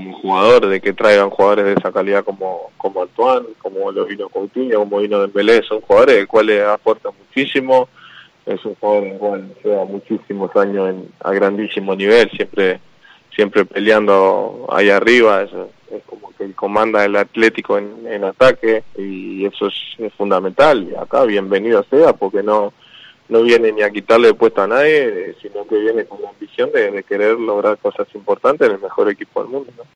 como jugador, de que traigan jugadores de esa calidad como Antoine, como lo vino Coutinho, como vino Dembélé. Son jugadores de los cuales aportan muchísimo. Es un jugador el cual lleva muchísimos años a grandísimo nivel, siempre peleando ahí arriba. Es como que él comanda el Atlético en ataque, y eso es fundamental. Y acá bienvenido sea, porque no viene ni a quitarle puesto a nadie, sino que viene con la ambición de querer lograr cosas importantes en el mejor equipo del mundo, ¿no?